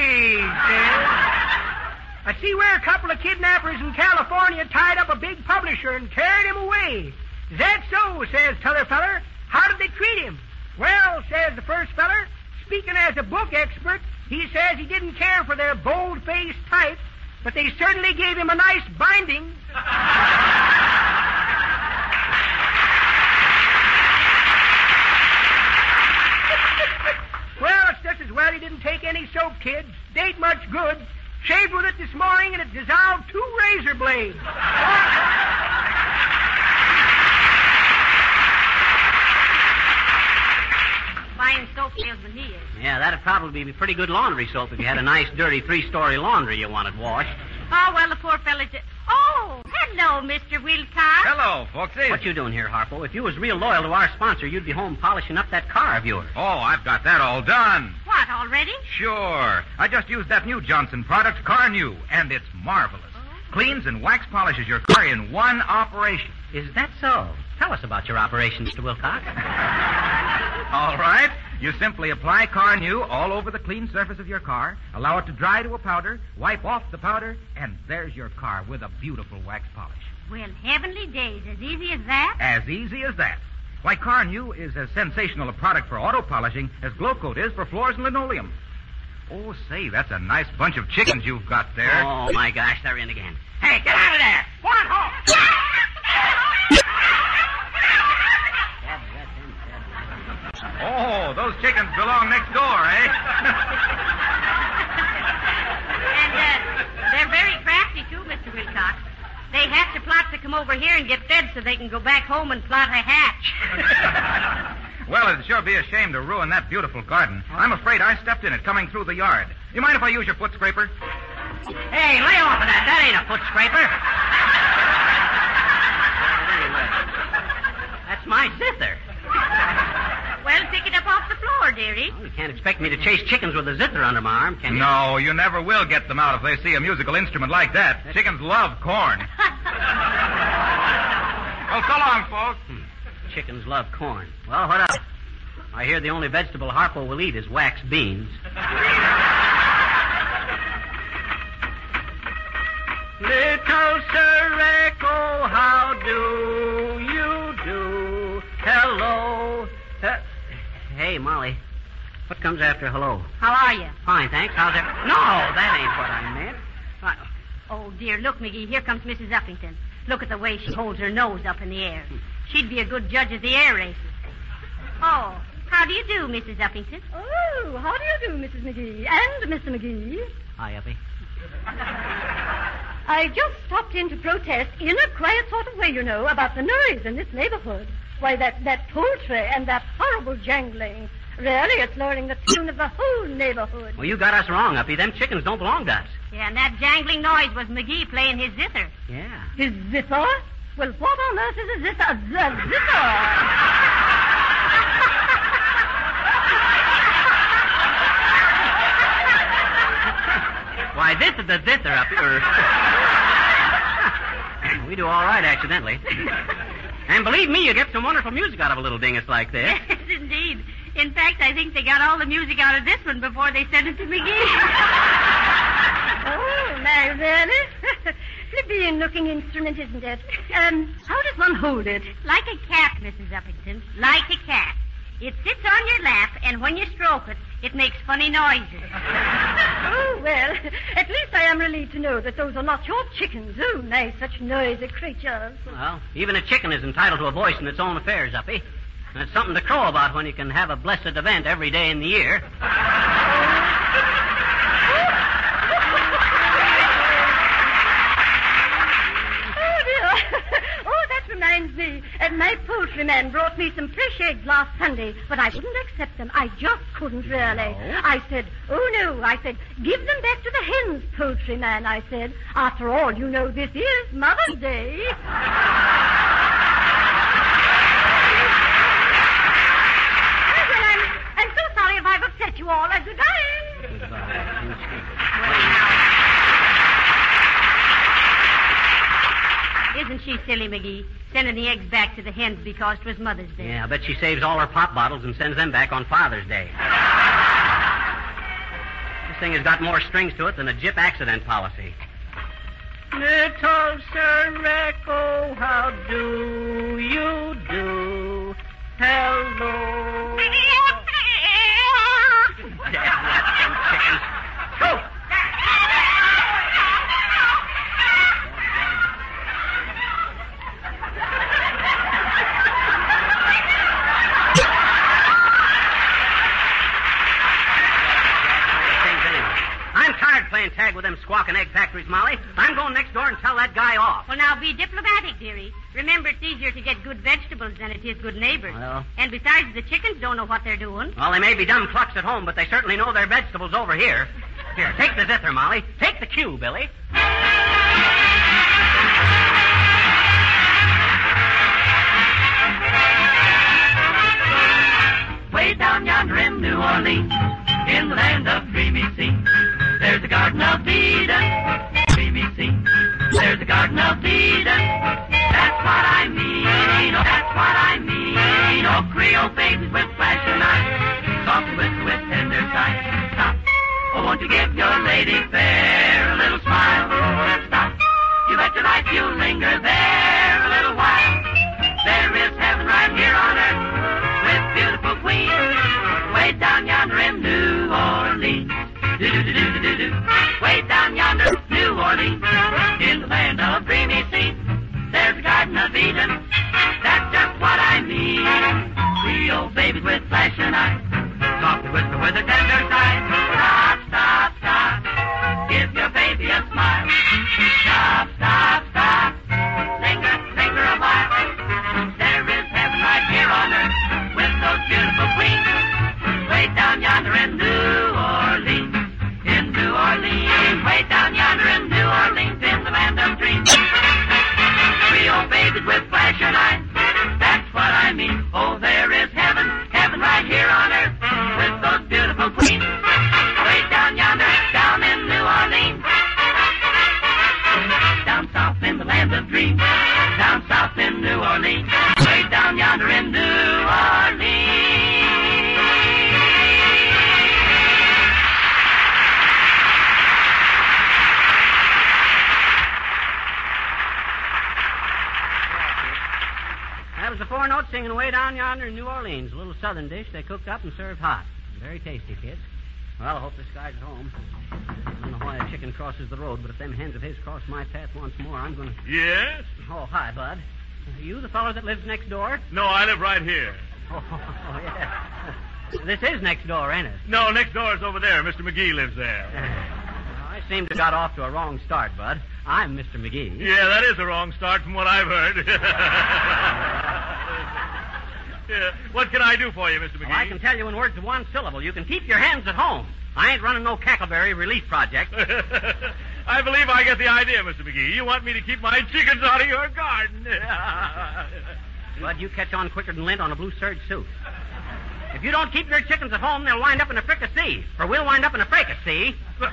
says. I see where a couple of kidnappers in California tied up a big publisher and carried him away. Is that so, says t'other feller. How did they treat him? Well, says the first feller, speaking as a book expert, he says he didn't care for their bold-faced type, but they certainly gave him a nice binding. Well, it's just as well he didn't take any soap, kids. It ain't much good. Shaved with it this morning and it dissolved two razor blades. Buying soap salesman he is. Yeah, that'd probably be pretty good laundry soap if you had a nice, dirty three-story laundry you wanted washed. Oh, well, the poor fella's... Oh, hello, Mister Wilcox. Hello, Foxy. What you doing here, Harpo? If you was real loyal to our sponsor, you'd be home polishing up that car of yours. Oh, I've got that all done. What, already? Sure. I just used that new Johnson product, Car New, and it's marvelous. Oh. Cleans and wax polishes your car in one operation. Is that so? Tell us about your operation, Mister Wilcox. All right. You simply apply Car New all over the clean surface of your car, allow it to dry to a powder, wipe off the powder, and there's your car with a beautiful wax polish. Well, heavenly days, as easy as that? As easy as that. Why, Car New is as sensational a product for auto polishing as Glow Coat is for floors and linoleum. Oh, say, that's a nice bunch of chickens you've got there. Oh, my gosh, they're in again. Hey, get out of there! One home! Oh, those chickens belong next door, eh? And uh, they're very crafty, too, Mister Wilcox. They hatch a plot to come over here and get fed so they can go back home and plot a hatch. Well, it'd sure be a shame to ruin that beautiful garden. I'm afraid I stepped in it coming through the yard. You mind if I use your foot scraper? Hey, lay off of that. That ain't a foot scraper. That's my zither. Well, pick it up off the floor, dearie. Well, you can't expect me to chase chickens with a zither under my arm, can you? No, you never will get them out if they see a musical instrument like that. That's... Chickens love corn. Well, so long, folks. Hmm. Chickens love corn. Well, what up? I hear the only vegetable Harpo will eat is wax beans. Little Sir Echo, how do you do? Hello. Uh, hey, Molly. What comes after hello? How are you? Fine, thanks. How's it? No, that ain't what I meant. I... Oh, dear, look, McGee, here comes Missus Uppington. Look at the way she holds her nose up in the air. She'd be a good judge of the air races. Oh, how do you do, Missus Uppington? Oh, how do you do, Missus McGee? And Mister McGee? Hi, Uppy. I just stopped in to protest in a quiet sort of way, you know, about the noise in this neighborhood. Why, that, that poultry and that horrible jangling. Really, it's lowering the tune of the whole neighborhood. Well, you got us wrong, Uppy. Them chickens don't belong to us. Yeah, and that jangling noise was McGee playing his zither. Yeah. His zither? Well, what on earth is a zither? A z- zither? Why, this is the zither, Uppy. We do all right, accidentally. And believe me, you get some wonderful music out of a little dingus like this. Yes, indeed. In fact, I think they got all the music out of this one before they sent it to McGee. Oh, my, really? Plebeian-looking instrument, isn't it? Um, how does one hold it? Like a cat, Missus Uppington. Like a cat. It sits on your lap, and when you stroke it, it makes funny noises. Oh, well, at least I am relieved to know that those are not your chickens. Oh, my, such noisy creatures. Well, even a chicken is entitled to a voice in its own affairs, Uppy. And it's something to crow about when you can have a blessed event every day in the year. Oh, that reminds me. Uh, my poultryman brought me some fresh eggs last Sunday, but I wouldn't accept them. I just couldn't, really. No? I said, oh, no. I said, give them back to the hens, poultryman, I said. After all, you know, this is Mother's Day. Oh, well, I'm, I'm so sorry if I've upset you all. Uh, goodbye. Goodbye. Isn't she silly, McGee? Sending the eggs back to the hens because it was Mother's Day. Yeah, I bet she saves all her pop bottles and sends them back on Father's Day. thing has got more strings to it than a Jip accident policy. Little Sir Recco, how do you do? Hello. Damn rats, them chickens. Go! I'm tired playing tag with them squawking egg factories, Molly. I'm going next door and tell that guy off. Well, now, be diplomatic, dearie. Remember, it's easier to get good vegetables than it is good neighbors. Well. And besides, the chickens don't know what they're doing. Well, they may be dumb clucks at home, but they certainly know their vegetables over here. Here, take the zither, Molly. Take the cue, Billy. Way down yonder in New Orleans, in the land of dreamy scenes, there's a Garden of Eden. Dreamy scenes, there's a Garden of Eden. That's what I mean, oh, that's what I mean. Oh, Creole babies with flashing eyes, soft whistle with tender sighs. Stop, oh, won't you give your lady fair a little smile? Stop, you bet your life you'll linger there a little while. There is heaven right here on earth with beautiful queens, way down yonder in New Orleans. Do-do-do-do-do-do. Way down yonder, New Orleans, in the land of dreamy scenes, there's a Garden of Eden. That's just what I mean. Creole babies with flashing eyes, softly whisper with a tender sigh. Stop, stop, stop. Give your baby a smile. Stop, stop, stop. Linger, linger a while. There is heaven right here on earth with those beautiful queens, way down yonder in New Orleans. In New Orleans, way down yonder in New Orleans, in the land of dreams. Creole babies with flashing eyes, that's what I mean. Oh, there is heaven, heaven right here on earth, with those beautiful queens, way down yonder, down in New Orleans. Down south in the land of dreams, down south in New Orleans, way down yonder in New Orleans. That was the four notes singing way down yonder in New Orleans. A little southern dish they cooked up and served hot. Very tasty, kids. Well, I hope this guy's at home. I don't know why a chicken crosses the road, but if them hens of his cross my path once more, I'm going to... Yes? Oh, hi, Bud. Are you the fellow that lives next door? No, I live right here. Oh, oh yeah. This is next door, ain't it? No, next door is over there. Mister McGee lives there. Well, I seem to have got off to a wrong start, Bud. I'm Mister McGee. Yeah, that is a wrong start from what I've heard. Yeah. What can I do for you, Mister McGee? Well, I can tell you in words of one syllable. You can keep your hands at home. I ain't running no Cackleberry relief project. I believe I get the idea, Mister McGee. You want me to keep my chickens out of your garden. Bud, you catch on quicker than lint on a blue serge suit. If you don't keep your chickens at home, they'll wind up in a fricassee. Or we'll wind up in a fricassee.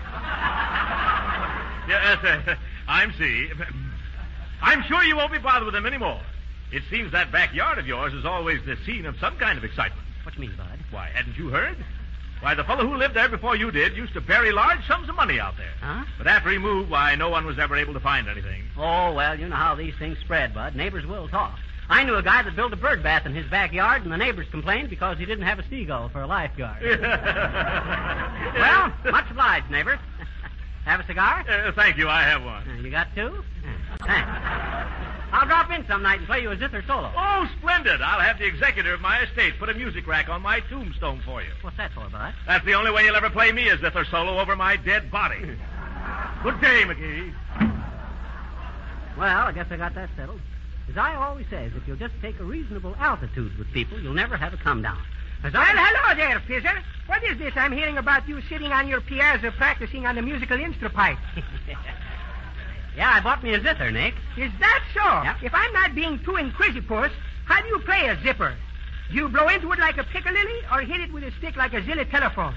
Yes, uh, I'm see. I'm sure you won't be bothered with them anymore. It seems that backyard of yours is always the scene of some kind of excitement. What you mean, Bud? Why, hadn't you heard? Why, the fellow who lived there before you did used to bury large sums of money out there. Huh? But after he moved, why, no one was ever able to find anything. Oh, well, you know how these things spread, Bud. Neighbors will talk. I knew a guy that built a bird bath in his backyard, and the neighbors complained because he didn't have a seagull for a lifeguard. Well, much obliged, neighbor. Have a cigar? Uh, thank you, I have one. Uh, you got two? Uh, thanks. I'll drop in some night and play you a zither solo. Oh, splendid. I'll have the executor of my estate put a music rack on my tombstone for you. What's that for, Bud? That's the only way you'll ever play me a zither solo over my dead body. Good day, McGee. Well, I guess I got that settled. As I always says, if you'll just take a reasonable altitude with people, you'll never have a come down. As well, I... hello there, Fizzer. What is this I'm hearing about you sitting on your piazza practicing on the musical instrument pipe? Yeah, I bought me a zither, Nick. Is that so? Yep. If I'm not being too inquisitive, how do you play a zipper? Do you blow into it like a piccalilli or hit it with a stick like a zilla telephone?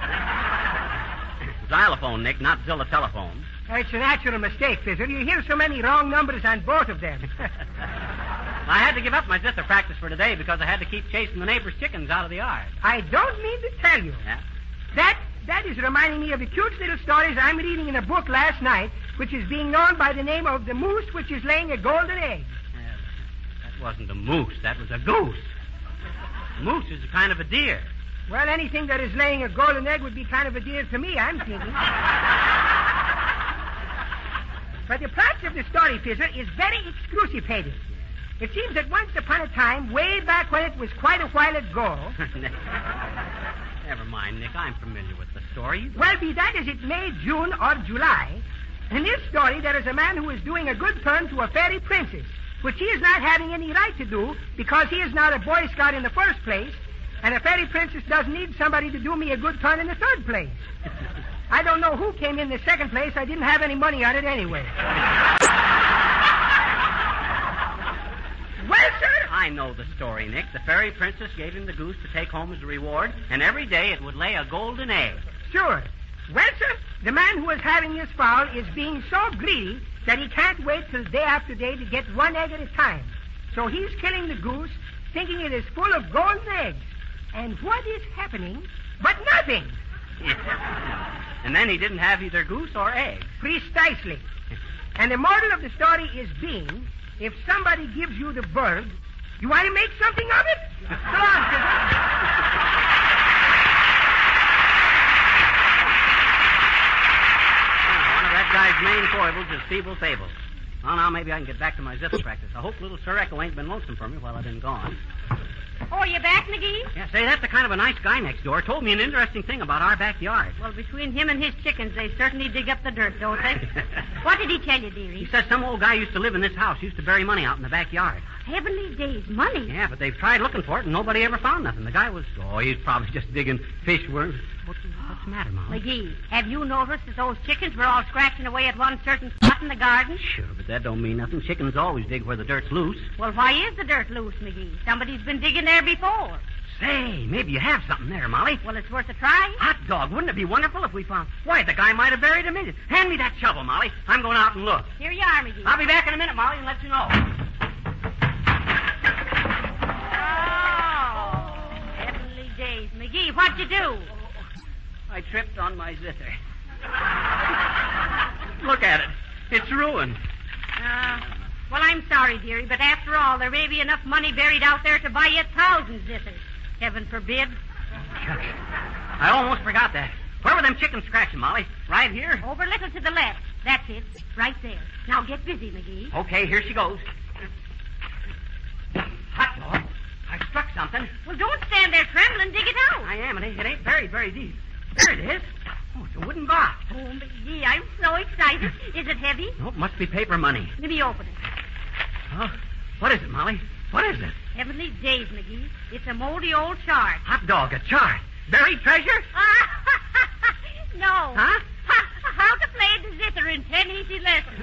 Xylophone, Nick, not Zilla telephone. It's a natural mistake, Fizzer. You hear so many wrong numbers on both of them. I had to give up my zither practice for today because I had to keep chasing the neighbor's chickens out of the yard. I don't mean to tell you. Yeah? That that is reminding me of the cute little stories I'm reading in a book last night, which is being known by the name of The Moose Which Is Laying a Golden Egg. Uh, that wasn't a moose. That was a goose. A moose is a kind of a deer. Well, anything that is laying a golden egg would be kind of a deer to me, I'm thinking. But the plot of the story, Fizzer, is very excruciating. It seems that once upon a time, way back when it was quite a while ago... Never mind, Nick. I'm familiar with the story. Well, be that as it may, June or July, in this story there is a man who is doing a good turn to a fairy princess, which he is not having any right to do because he is not a Boy Scout in the first place, and a fairy princess doesn't need somebody to do me a good turn in the third place. I don't know who came in the second place. I didn't have any money on it anyway. Well, sir? I know the story, Nick. The fairy princess gave him the goose to take home as a reward, and every day it would lay a golden egg. Sure. Well, sir, the man who is having this fowl is being so greedy that he can't wait till day after day to get one egg at a time. So he's killing the goose, thinking it is full of golden eggs. And what is happening but nothing? And then he didn't have either goose or egg. Precisely. And the moral of the story is being, if somebody gives you the bird, you want to make something of it? Go on, One of that guy's main foibles is feeble fables. Well, now maybe I can get back to my zipper practice. I hope little Sir Echo ain't been lonesome for me while I've been gone. Oh, you back, McGee? Yeah, say, that's the kind of a nice guy next door. Told me an interesting thing about our backyard. Well, between him and his chickens, they certainly dig up the dirt, don't they? What did he tell you, dearie? He says some old guy used to live in this house, used to bury money out in the backyard. Heavenly days, money? Yeah, but they've tried looking for it, and nobody ever found nothing. The guy was, oh, he's probably just digging fish worms. What's, what's the matter, Mom? McGee, have you noticed that those chickens were all scratching away at one certain spot in the garden? Sure, but that don't mean nothing. Chickens always dig where the dirt's loose. Well, why is the dirt loose, McGee? Somebody's been digging there before. Say, maybe you have something there, Molly. Well, it's worth a try. Hot dog, wouldn't it be wonderful if we found... Why, the guy might have buried him in it. Hand me that shovel, Molly. I'm going out and look. Here you are, McGee. I'll be back in a minute, Molly, and let you know. Oh, heavenly days. McGee, what'd you do? I tripped on my zither. Look at it. It's ruined. Uh, well, I'm sorry, dearie, but after all, there may be enough money buried out there to buy you a thousand zitters. Heaven forbid. Shucks. I almost forgot that. Where were them chickens scratching, Molly? Right here? Over a little to the left. That's it. Right there. Now get busy, McGee. Okay, here she goes. Hot dog. I struck something. Well, don't stand there trembling. Dig it out. I am. It ain't, it ain't very, very deep. There it is. Oh, it's a wooden box. Oh, McGee, I'm so excited. Is it heavy? No, it must be paper money. Let me open it. Oh, what is it, Molly? What is it? Heavenly days, McGee. It's a moldy old chart. Hot dog, a chart. Buried treasure? No. Huh? How to play the zither in ten easy lessons.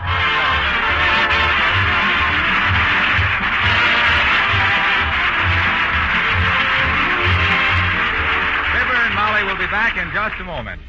Fibber and Molly will be back in just a moment.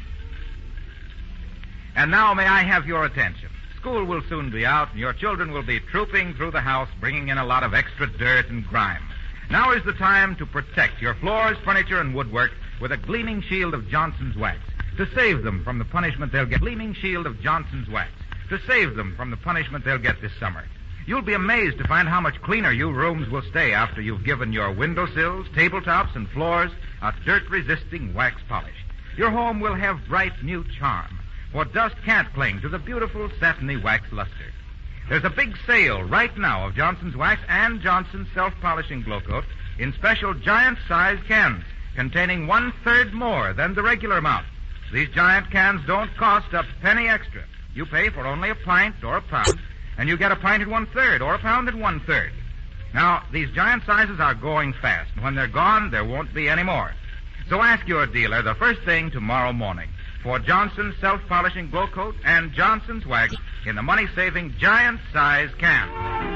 And now may I have your attention? School will soon be out, and your children will be trooping through the house, bringing in a lot of extra dirt and grime. Now is the time to protect your floors, furniture, and woodwork with a gleaming shield of Johnson's wax. To save them from the punishment they'll get, gleaming shield of Johnson's wax. To save them from the punishment they'll get this summer. You'll be amazed to find how much cleaner your rooms will stay after you've given your windowsills, tabletops, and floors a dirt-resisting wax polish. Your home will have bright new charm, for dust can't cling to the beautiful satiny wax luster. There's a big sale right now of Johnson's Wax and Johnson's Self-Polishing Glow Coat in special giant-sized cans containing one-third more than the regular amount. These giant cans don't cost a penny extra. You pay for only a pint or a pound, and you get a pint and one-third or a pound and one-third. Now, these giant sizes are going fast, and when they're gone, there won't be any more. So ask your dealer the first thing tomorrow morning for Johnson's Self-Polishing Glow Coat and Johnson's Wax in the money-saving giant-size can.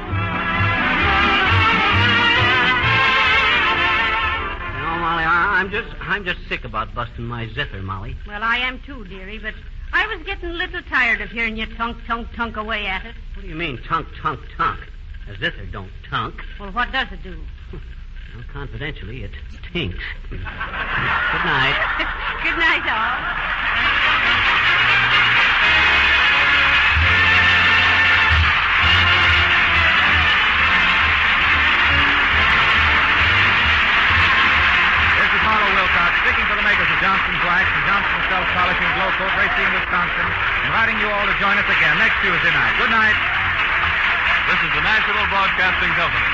You know, Molly, I, I'm just I'm just sick about busting my zither, Molly. Well, I am too, dearie, but I was getting a little tired of hearing you tunk, tunk, tunk away at it. What do you mean, tunk, tunk, tunk? A zither don't tunk. Well, what does it do? Well, confidentially, it tinks. Good night. Good night, all. Marlowe Wilcox, speaking for the makers of Johnson's Wax and Johnson's Self-Polishing Glow Coat, Racine, Wisconsin, inviting you all to join us again next Tuesday night. Good night. This is the National Broadcasting Company.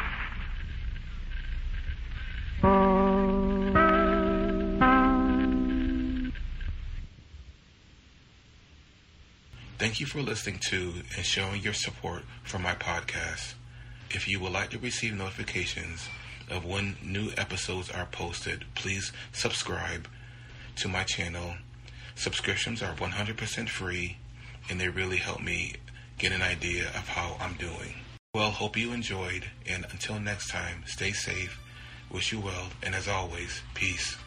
Thank you for listening to and showing your support for my podcast. If you would like to receive notifications of when new episodes are posted, please subscribe to my channel. Subscriptions are one hundred percent free, and they really help me get an idea of how I'm doing. Well, hope you enjoyed, and until next time, stay safe, wish you well, and as always, peace.